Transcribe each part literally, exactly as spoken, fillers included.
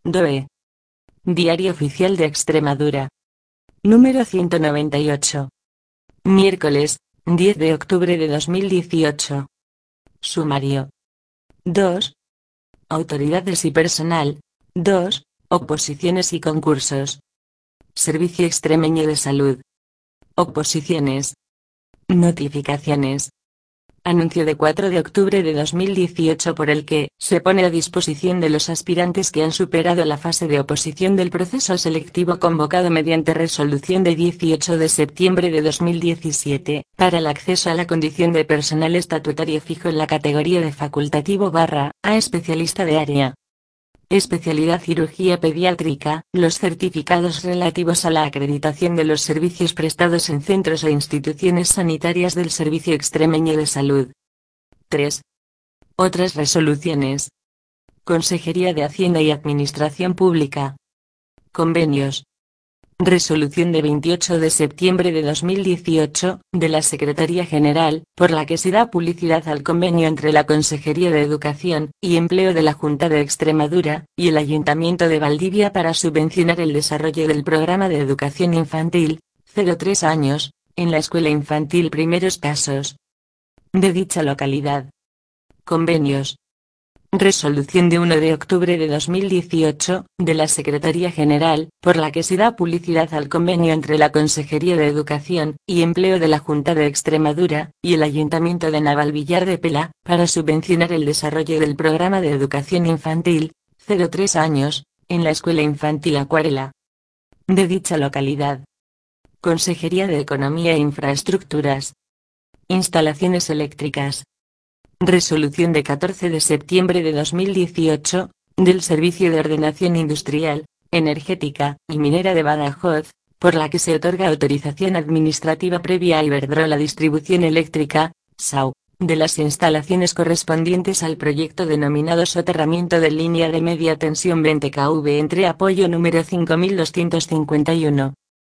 D O E. Diario Oficial de Extremadura. Número ciento noventa y ocho. Miércoles, diez de octubre de dos mil dieciocho. Sumario. dos. Autoridades y personal. dos. Oposiciones y concursos. Servicio Extremeño de Salud. Oposiciones. Notificaciones. Anuncio de cuatro de octubre de dos mil dieciocho por el que se pone a disposición de los aspirantes que han superado la fase de oposición del proceso selectivo convocado mediante resolución de dieciocho de septiembre de dos mil diecisiete, para el acceso a la condición de personal estatutario fijo en la categoría de facultativo barra A especialista de área. Especialidad Cirugía Pediátrica, los certificados relativos a la acreditación de los servicios prestados en centros e instituciones sanitarias del Servicio Extremeño de Salud. tres. Otras resoluciones. Consejería de Hacienda y Administración Pública. Convenios. Resolución de veintiocho de septiembre de dos mil dieciocho, de la Secretaría General, por la que se da publicidad al convenio entre la Consejería de Educación y Empleo de la Junta de Extremadura y el Ayuntamiento de Valdivia para subvencionar el desarrollo del programa de educación infantil, cero a tres años, en la escuela infantil Primeros Pasos de dicha localidad. Convenios. Resolución de uno de octubre de dos mil dieciocho, de la Secretaría General, por la que se da publicidad al convenio entre la Consejería de Educación y Empleo de la Junta de Extremadura y el Ayuntamiento de Navalvillar de Pela, para subvencionar el desarrollo del programa de educación infantil, cero a tres años, en la escuela infantil Acuarela de dicha localidad. Consejería de Economía e Infraestructuras. Instalaciones eléctricas. Resolución de catorce de septiembre de dos mil dieciocho, del Servicio de Ordenación Industrial, Energética y Minera de Badajoz, por la que se otorga autorización administrativa previa a Iberdrola Distribución Eléctrica, S A U, de las instalaciones correspondientes al proyecto denominado soterramiento de línea de media tensión veinte kilovoltios entre apoyo número cinco mil doscientos cincuenta y uno.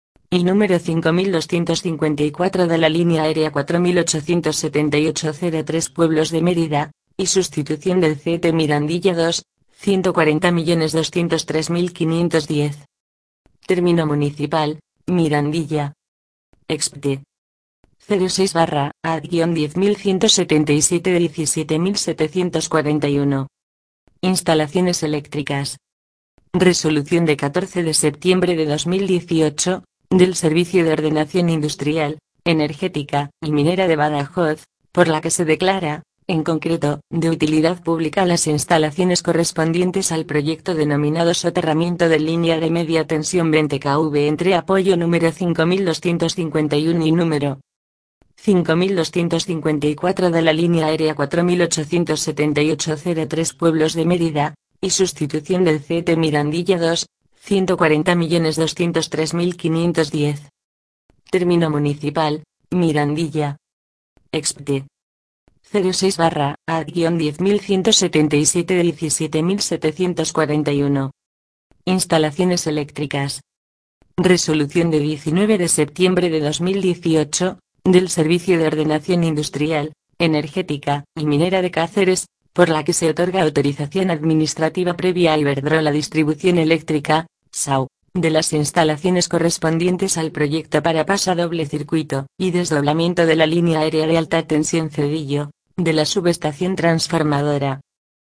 Y número cinco mil doscientos cincuenta y cuatro de la línea aérea cuatro mil ochocientos setenta y ocho cero tres Pueblos de Mérida, y sustitución del C T Mirandilla dos, ciento cuarenta millones doscientos tres mil quinientos diez. Término municipal, Mirandilla. Expte. cero seis barra A diez mil ciento setenta y siete de diecisiete mil setecientos cuarenta y uno. Instalaciones eléctricas. Resolución de catorce de septiembre de dos mil dieciocho, del Servicio de Ordenación Industrial, Energética y Minera de Badajoz, por la que se declara, en concreto, de utilidad pública las instalaciones correspondientes al proyecto denominado soterramiento de línea de media tensión veinte kilovoltios entre apoyo número cinco mil doscientos cincuenta y uno y número cinco mil doscientos cincuenta y cuatro de la línea aérea cuatro mil ochocientos setenta y ocho cero tres Pueblos de Mérida, y sustitución del C T Mirandilla dos, ciento cuarenta millones doscientos tres mil quinientos diez. Término municipal, Mirandilla. Expte. cero seis barra A diez mil ciento setenta y siete de diecisiete mil setecientos cuarenta y uno. Instalaciones eléctricas. Resolución de diecinueve de septiembre de dos mil dieciocho, del Servicio de Ordenación Industrial, Energética y Minera de Cáceres, por la que se otorga autorización administrativa previa a Iberdrola Distribución Eléctrica, S A U, de las instalaciones correspondientes al proyecto para pasa doble circuito y desdoblamiento de la línea aérea de alta tensión Cedillo, de la subestación transformadora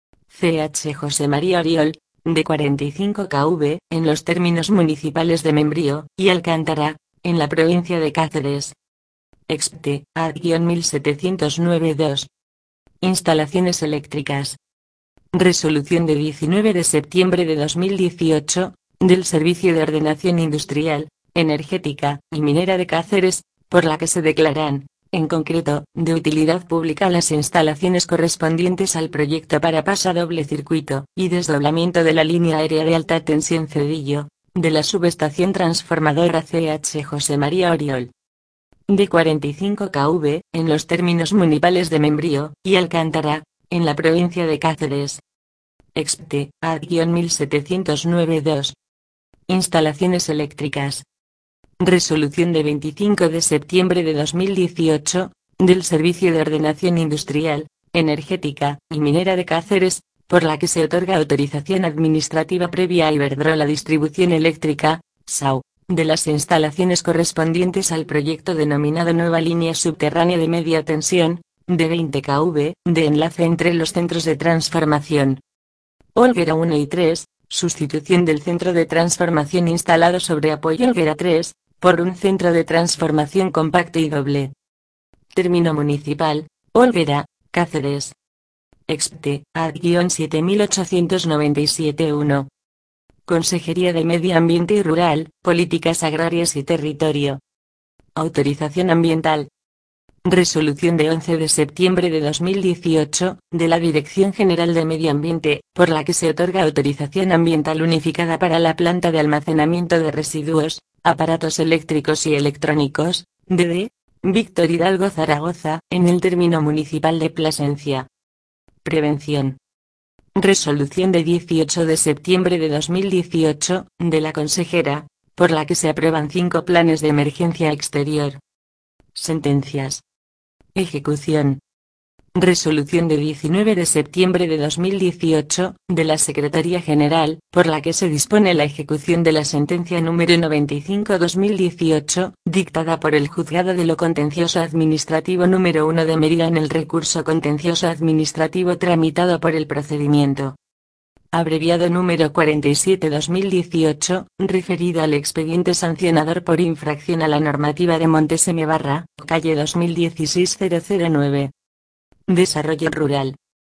C H José María Oriol, de cuarenta y cinco kilovoltios, en los términos municipales de Membrío y Alcántara, en la provincia de Cáceres. Expte A mil setecientos nueve dos. Instalaciones eléctricas. Resolución de diecinueve de septiembre de dos mil dieciocho, del Servicio de Ordenación Industrial, Energética y Minera de Cáceres, por la que se declaran, en concreto, de utilidad pública las instalaciones correspondientes al proyecto para pasa doble circuito y desdoblamiento de la línea aérea de alta tensión Cedillo, de la subestación transformadora C H José María Oriol, de cuarenta y cinco kilovoltios, en los términos municipales de Membrío y Alcántara, en la provincia de Cáceres. Expte A mil setecientos nueve dos. Instalaciones eléctricas. Resolución de veinticinco de septiembre de dos mil dieciocho, del Servicio de Ordenación Industrial, Energética y Minera de Cáceres, por la que se otorga autorización administrativa previa a Iberdrola Distribución Eléctrica, S A U, de las instalaciones correspondientes al proyecto denominado Nueva Línea Subterránea de Media Tensión, de veinte kilovoltios, de enlace entre los centros de transformación Olguera uno y tres, sustitución del centro de transformación instalado sobre apoyo Olguera tres, por un centro de transformación compacto y doble. Término municipal, Olguera, Cáceres. Expte, ad siete mil ochocientos noventa y siete uno. Consejería de Medio Ambiente y Rural, Políticas Agrarias y Territorio. Autorización ambiental. Resolución de once de septiembre de dos mil dieciocho, de la Dirección General de Medio Ambiente, por la que se otorga autorización ambiental unificada para la planta de almacenamiento de residuos, aparatos eléctricos y electrónicos, D D, Víctor Hidalgo Zaragoza, en el término municipal de Plasencia. Prevención. Resolución de dieciocho de septiembre de dos mil dieciocho, de la consejera, por la que se aprueban cinco planes de emergencia exterior. Sentencias. Ejecución. Resolución de diecinueve de septiembre de dos mil dieciocho, de la Secretaría General, por la que se dispone la ejecución de la sentencia número noventa y cinco barra dos mil dieciocho, dictada por el Juzgado de lo Contencioso Administrativo número uno de Mérida en el recurso contencioso administrativo tramitado por el procedimiento abreviado número cuarenta y siete barra dos mil dieciocho, referido al expediente sancionador por infracción a la normativa de Montes M. Barra, calle dos mil dieciséis cero cero nueve. Desarrollo rural.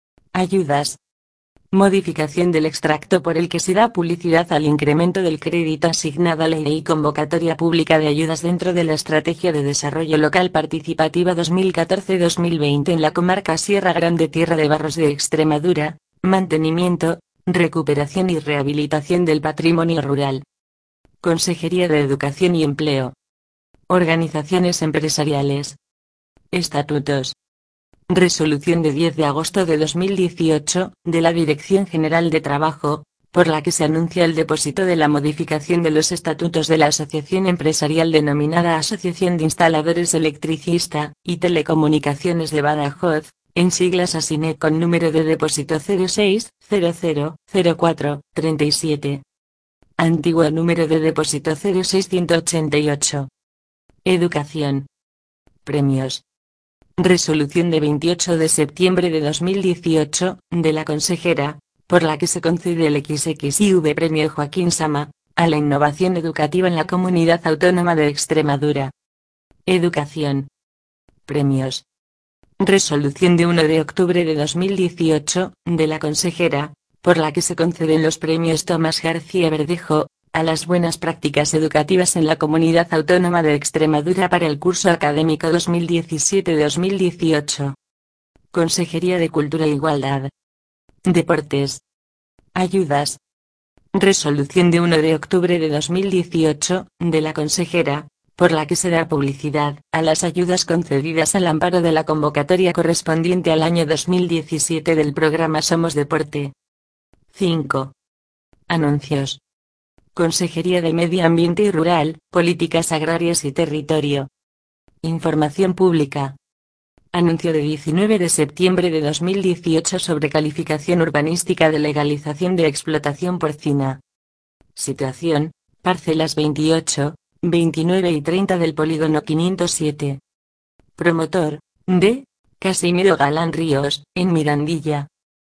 Ayudas. Modificación del extracto por el que se da publicidad al incremento del crédito asignado a la Ley y convocatoria pública de ayudas dentro de la Estrategia de Desarrollo Local Participativa dos mil catorce a dos mil veinte en la comarca Sierra Grande Tierra de Barros de Extremadura, mantenimiento, recuperación y rehabilitación del patrimonio rural. Consejería de Educación y Empleo. Organizaciones empresariales. Estatutos. Resolución de diez de agosto de dos mil dieciocho, de la Dirección General de Trabajo, por la que se anuncia el depósito de la modificación de los estatutos de la asociación empresarial denominada Asociación de Instaladores Electricista y Telecomunicaciones de Badajoz, en siglas ASINE con número de depósito cero seis cero cero cero cuatro treinta y siete. Antiguo número de depósito cero seis ciento ochenta y ocho. Educación. Premios. Resolución de veintiocho de septiembre de dos mil dieciocho, de la consejera, por la que se concede el equis equis i ve Premio Joaquín Sama, a la innovación educativa en la Comunidad Autónoma de Extremadura. Educación. Premios. Resolución de uno de octubre de dos mil dieciocho, de la consejera, por la que se conceden los premios Tomás García Verdejo, a las buenas prácticas educativas en la Comunidad Autónoma de Extremadura para el curso académico dos mil diecisiete a dos mil dieciocho. Consejería de Cultura e Igualdad. Deportes. Ayudas. Resolución de uno de octubre de dos mil dieciocho, de la consejera, por la que se da publicidad a las ayudas concedidas al amparo de la convocatoria correspondiente al año dos mil diecisiete del programa Somos Deporte. cinco. Anuncios. Consejería de Medio Ambiente y Rural, Políticas Agrarias y Territorio. Información pública. Anuncio de diecinueve de septiembre de dos mil dieciocho sobre calificación urbanística de legalización de explotación porcina. Situación, parcelas veintiocho, veintinueve y treinta del polígono quinientos siete. Promotor, D. Casimiro Galán Ríos, en Mirandilla.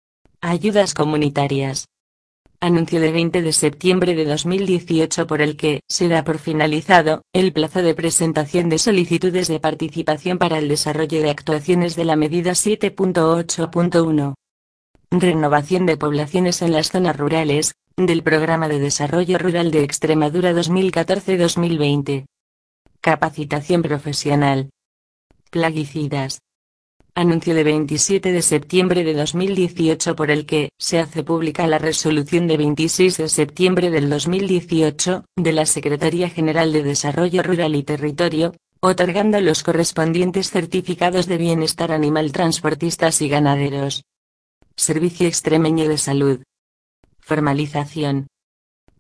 Ayudas comunitarias. Anuncio de veinte de septiembre de dos mil dieciocho por el que se da por finalizado el plazo de presentación de solicitudes de participación para el desarrollo de actuaciones de la medida siete punto ocho punto uno. Renovación de poblaciones en las zonas rurales, del Programa de Desarrollo Rural de Extremadura dos mil catorce a dos mil veinte. Capacitación profesional. Plaguicidas. Anuncio de veintisiete de septiembre de dos mil dieciocho por el que se hace pública la resolución de veintiséis de septiembre del dos mil dieciocho, de la Secretaría General de Desarrollo Rural y Territorio, otorgando los correspondientes certificados de bienestar animal transportistas y ganaderos. Servicio Extremeño de Salud. Formalización.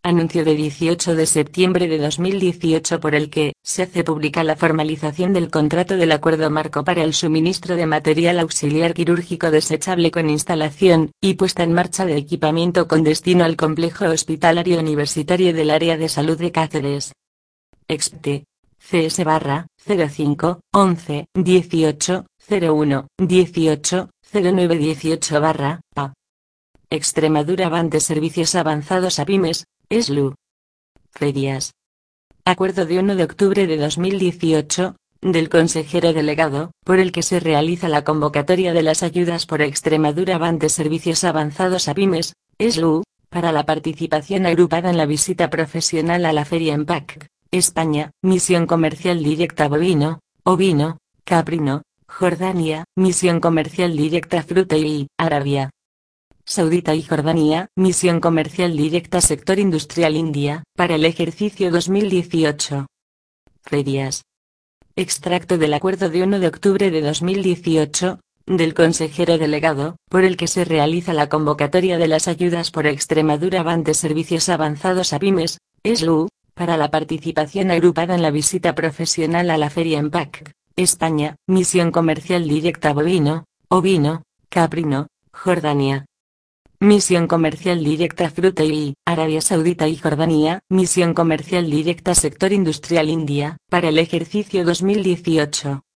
Anuncio de dieciocho de septiembre de dos mil dieciocho por el que se hace pública la formalización del contrato del Acuerdo Marco para el suministro de material auxiliar quirúrgico desechable con instalación y puesta en marcha de equipamiento con destino al Complejo Hospitalario Universitario del Área de Salud de Cáceres. Expte. C S barra cero cinco once dieciocho cero uno dieciocho cero nueve dieciocho barra A. Extremadura Van de Servicios Avanzados a Pymes, E S L U. Ferias. Acuerdo de uno de octubre de dos mil dieciocho, del consejero delegado, por el que se realiza la convocatoria de las ayudas por Extremadura Van de Servicios Avanzados a Pymes, E S L U, para la participación agrupada en la visita profesional a la Feria en P A C, España, Misión Comercial Directa Bovino, Ovino, Caprino, Jordania, Misión Comercial Directa Fruta y Arabia Saudita y Jordania, Misión Comercial Directa Sector Industrial India, para el ejercicio dos mil dieciocho. Ferias. Extracto del acuerdo de uno de octubre de dos mil dieciocho, del consejero delegado, por el que se realiza la convocatoria de las ayudas por Extremadura Van de Servicios Avanzados a Pymes, E S L U, para la participación agrupada en la visita profesional a la Feria en P A C, España, Misión Comercial Directa Bovino, Ovino, Caprino, Jordania. Misión Comercial Directa Fruta y Arabia Saudita y Jordania, Misión Comercial Directa Sector Industrial India, para el ejercicio dos mil dieciocho.